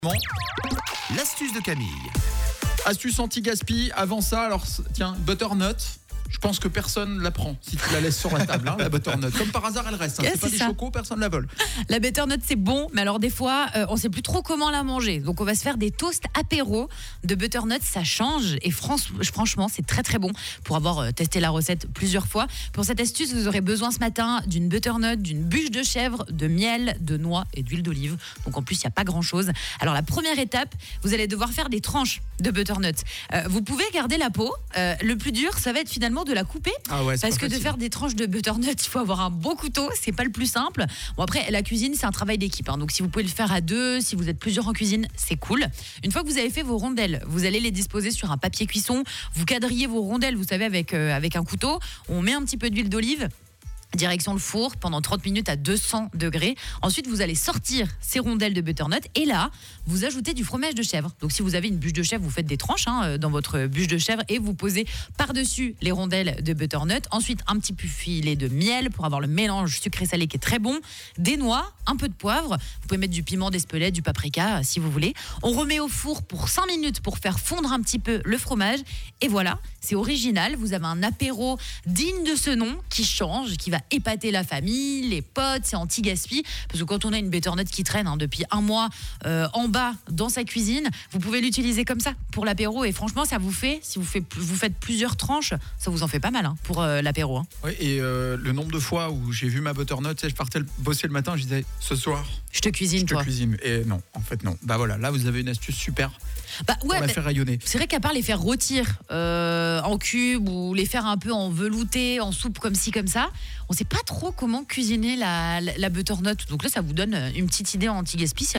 L'astuce de Camille. Astuce anti-gaspi. Avant ça, alors tiens, butternut. Je pense que personne la prend si tu la laisses sur la table, la butternut. Comme par hasard, elle reste. C'est pas des chocos, personne la vole. La butternut, c'est bon, mais alors des fois, on sait plus trop comment la manger. Donc on va se faire des toasts apéro de butternut, ça change. Et franchement, c'est très très bon pour avoir testé la recette plusieurs fois. Pour cette astuce, vous aurez besoin ce matin d'une butternut, d'une bûche de chèvre, de miel, de noix et d'huile d'olive. Donc en plus, il n'y a pas grand chose. Alors la première étape, vous allez devoir faire des tranches de butternut. Vous pouvez garder la peau. Le plus dur, ça va être finalement de la couper. Ah ouais, parce que de faire des tranches de butternut, il faut avoir un bon couteau, c'est pas le plus simple. Bon, après, la cuisine, c'est un travail d'équipe, hein. Donc si vous pouvez le faire à deux, si vous êtes plusieurs en cuisine, c'est cool. Une fois que vous avez fait vos rondelles, vous allez les disposer sur un papier cuisson. Vous quadrillez vos rondelles, vous savez, avec un couteau. On met un petit peu d'huile d'olive. Direction le four pendant 30 minutes à 200 degrés. Ensuite, vous allez sortir ces rondelles de butternut et là, vous ajoutez du fromage de chèvre. Donc, si vous avez une bûche de chèvre, vous faites des tranches dans votre bûche de chèvre et vous posez par-dessus les rondelles de butternut. Ensuite, un petit filet de miel pour avoir le mélange sucré-salé qui est très bon. Des noix, un peu de poivre. Vous pouvez mettre du piment d'Espelette, du paprika si vous voulez. On remet au four pour 5 minutes pour faire fondre un petit peu le fromage. Et voilà, c'est original. Vous avez un apéro digne de ce nom qui change, qui va épater la famille, les potes, c'est anti-gaspi. Parce que quand on a une butternut qui traîne depuis un mois en bas dans sa cuisine, vous pouvez l'utiliser comme ça pour l'apéro. Et franchement, ça vous fait, si vous faites plusieurs tranches, ça vous en fait pas mal pour l'apéro. Oui, et le nombre de fois où j'ai vu ma butternut, je partais bosser le matin, je disais ce soir, je te cuisine, toi. Et non, en fait non. Bah voilà, là vous avez une astuce super. Pour la faire rayonner. C'est vrai qu'à part les faire rôtir en cubes ou les faire un peu en velouté, en soupe comme ci, comme ça, on sait pas trop comment cuisiner la butternut. Donc là, ça vous donne une petite idée anti-gaspi.